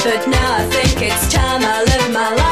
But now I think it's time I live my life.